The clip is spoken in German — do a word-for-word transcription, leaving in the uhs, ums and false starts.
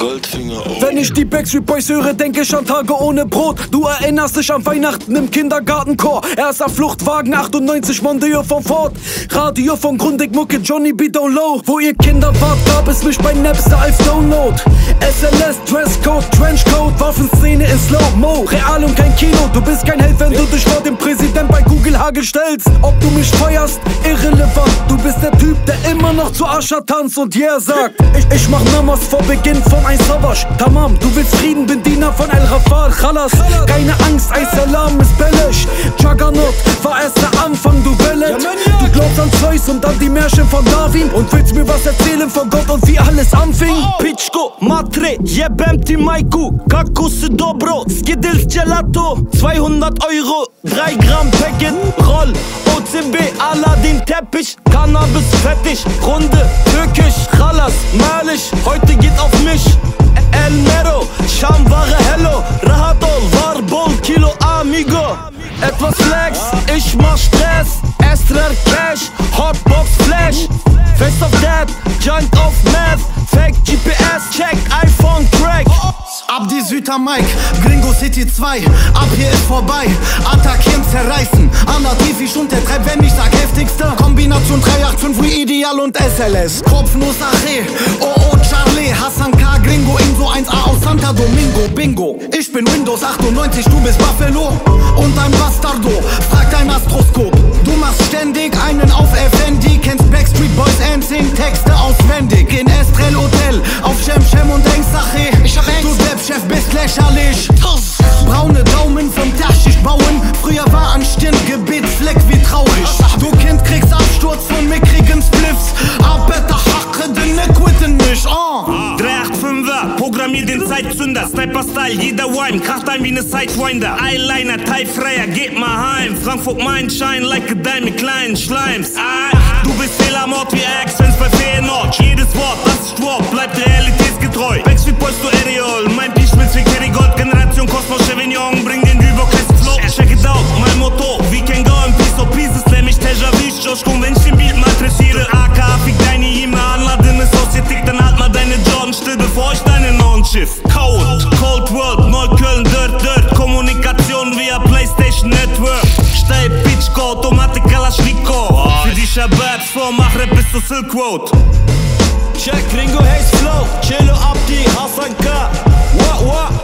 Goldfinger, oh. Wenn ich die Backstreet Boys höre, denke ich an Tage ohne Brot. Du erinnerst dich an Weihnachten im Kindergartenchor. Erster Fluchtwagen achtundneunzig, Mondeo von Ford. Radio von Grundig, Mucke, Johnny B. Down Low. Wo ihr Kinder wart, gab es mich bei Napster als Download. S L S, Dresscode, Trenchcoat, Waffenszene in Slow-Mo. Real und kein Kino, du bist kein Held, wenn du dich vor dem Präsident bei Google Hagel stellst. Ob du mich feuerst, irrelevant. Du bist der Typ, der immer noch zu Ascha tanzt und yeah sagt. Ich, ich mach Namas vor Beginn von ein Savage. Tamam, du willst Frieden, bin Diener von El Rafal. Khalas, keine Angst, ein Salam ist bellisch. Juggernaut war erst der Anfang, du Bellet. Du glaubst an Zeus und an die Märchen von Darwin und willst mir was erzählen von Gott und wie alles anfing. Pičko, matre, jebem ti majku. Kako si dobro, Skittles Gelato. zweihundert Euro, drei Gramm Packet. Roll, O C B, Aladdin Teppich. Cannabis fettig, Runde, türkisch. Khalas, malig, heute geht auf mich. El Nero, Schamware Hello. Rahatol, Warbol, Kilo Amigo. Etwas Flex, ich mach Stress. Esther Cash, Hotbox Flash. Face of Dead, Joint of Meth. Fake G P S, check, iPhone Crack. Abdi Süter Mike, Gringo City zwei. Ab hier ist vorbei, attackieren, zerreißen. Anatifisch und der Treib, wenn ich sag heftigster. Kombination drei acht fünf wie Ideal und S L S. Kopfnuss Ache, oh oh Charlie. Hassan K, Gringo, Inso eins A aus Santa Domingo, Bingo. Ich bin Windows achtundneunzig, du bist Buffalo. Und ein Bastardo, frag dein Astroskop. Du machst ständig einen auf F N D. Kennst Backstreet Boys and sing Texte auswendig. In Estrell Hotel, auf Shem Shem und Engsache. Du Selbstchef bist lächerlich. Braune Daumen vom Dachschicht bauen. Früher war an Stirn Gebetsfleck wie traurig. Du Kind kriegst Absturz von mickrigen Spliffs. Arbeiter Hacke, den ne quitten nicht. Oh. drei acht fünfer, programmier den Zeitzünder. Sniper-Style, jeder Wine, kracht ein wie ne Sidewinder. Eyeliner, Teilfreier, geht mal heim. Frankfurt Main, shine like a dime mit kleinen Schleims. Ah, du bist Fehlermord wie Ex, wenn's bei Feyenoord. Jedes Wort, das ist Wort, bleibt realitätsgetreu. Backstreet Boys, du Aerial, mein Pisch mit wie Kerry Gold. Generation Cosmos, Chevignon, bring den Überkreis Flow. Check it out, mein Motto, we can go in peace, so pieces. Slam ich Teja wie Josh, komm, wenn ich den Beat mal dressiere. A K, fick deine E-Mail, anladen ist aus, ihr tickt, dann halt mal deine Jordan still, bevor ich deinen neuen Schiff. Code, Cold World, Neukölln, Dirt, Dirt. Kommunikation via PlayStation Network. Stay Pičko, Automatik Kalaschnikow. Für die Shababs vor Maghreb bis zur Silk Road. Check, Gringo Haze Flow, Cello Abdi, Hassan K. Wa, wa.